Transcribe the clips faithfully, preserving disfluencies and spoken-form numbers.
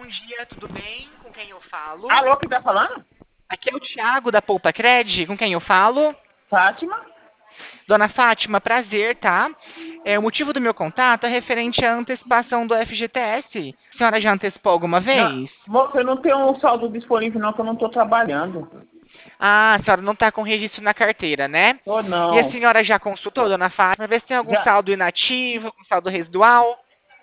dia, tudo bem? Com quem eu falo? Alô, quem tá falando? Aqui é o Thiago da Poupa Cred, com quem eu falo? Fátima? Dona Fátima, prazer, tá? É, o motivo do meu contato é referente à antecipação do F G T S. A senhora já antecipou alguma Não, vez? moça, eu não tenho um saldo disponível não, que eu não tô trabalhando. Ah, a senhora não está com registro na carteira, né? Tô E a não. senhora já consultou, dona Fátima, ver se tem algum Já, saldo inativo, algum saldo residual?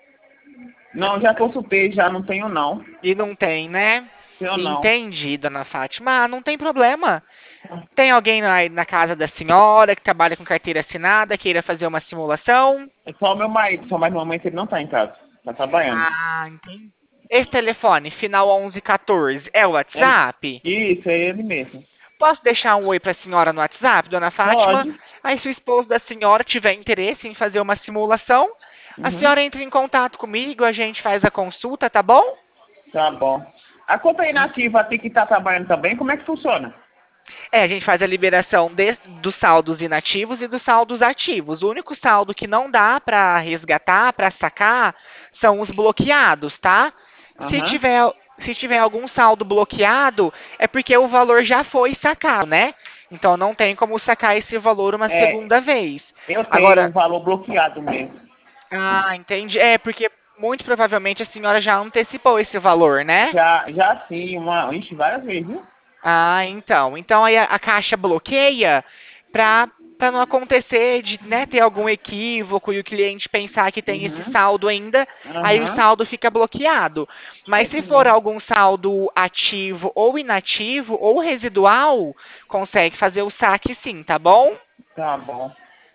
não, já consultei, já não tenho não. E não tem, né? Tenho não. Entendi, dona Fátima. Ah, não tem problema. Tem alguém na, na casa da senhora que trabalha com carteira assinada, queira fazer uma simulação? É só o meu marido, só mais momento ele não tá em casa. Tá trabalhando. Ah, entendi. Esse telefone, final onze quatorze, é o É, WhatsApp? isso, é ele mesmo. Posso deixar um oi para a senhora no WhatsApp, dona Fátima? Pode. Aí, se o esposo da senhora tiver interesse em fazer uma simulação, a Uhum, senhora entra em contato comigo, a gente faz a consulta, tá bom? tá bom. A conta inativa tem que estar trabalhando também, como é que funciona? É, a gente faz a liberação de- dos saldos inativos e dos saldos ativos. O único saldo que não dá para resgatar, para sacar, são os bloqueados, tá? Se Aham. tiver, se tiver algum saldo bloqueado, é porque o valor já foi sacado, né? Então não tem como sacar esse valor uma É, segunda vez. eu tenho um Agora, valor bloqueado mesmo. ah, entendi. É porque muito provavelmente a senhora já antecipou esse valor, né? Já, já sim, uma, ixi, várias vezes, viu? Ah, então. Então aí a, a caixa bloqueia para para não acontecer de, né, ter algum equívoco e o cliente pensar que tem esse Uhum, saldo ainda, aí o aham. saldo fica bloqueado. É Mas se isso for mesmo. algum saldo ativo ou inativo ou residual, consegue fazer o saque sim, tá bom? Tá bom.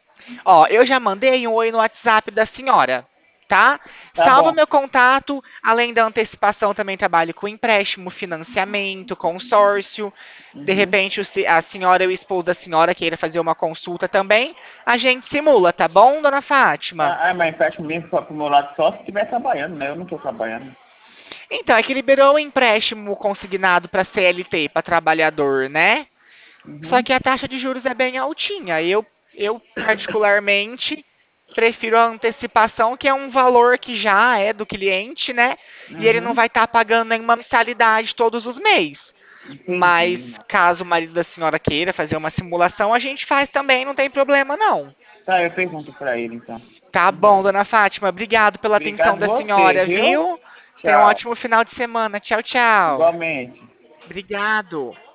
Ó, eu já mandei um oi no WhatsApp da senhora, tá? Tá Salva bom. meu contato, além da antecipação, também trabalho com empréstimo, financiamento, consórcio. De Uhum. repente, o se- a senhora e o esposo da senhora queira fazer uma consulta também, a gente simula, tá bom, dona Fátima? Ah, ah, mas empréstimo mesmo só pro meu lado só se estiver trabalhando, né? Eu não tô trabalhando. Então, é que liberou o empréstimo consignado para C L T, para trabalhador, né? Só Uhum. que a taxa de juros é bem altinha. Eu, eu particularmente, prefiro a antecipação, que é um valor que já é do cliente, né? E ele não Uhum. vai estar pagando nenhuma mensalidade todos os meses. Entendi, Mas mano. caso o marido da senhora queira fazer uma simulação, a gente faz também, não tem problema não. Tá, eu pergunto pra ele então. Tá bom, dona Fátima. Obrigado pela atenção Obrigado da você, senhora, viu? viu? Tenha um Tchau. ótimo final de semana. Tchau, tchau. Igualmente. Obrigado.